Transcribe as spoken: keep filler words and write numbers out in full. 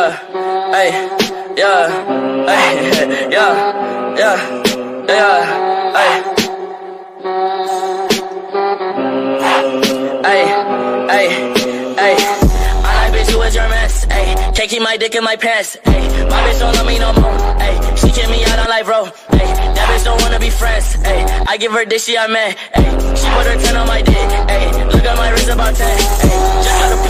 yeah, ay, yeah, ay, yeah, yeah, yeah, ay, ay, ay, ay. I like bitch, you was your mess, ay. Can't keep my dick in my pants, ay. My bitch don't love me no more, ay. She kick me out on life, bro, ay. That bitch don't wanna be friends, ay. I give her dick, she I man, ay. She put her ten on my dick, ay. Look at my wrist about ten, ay. Just got a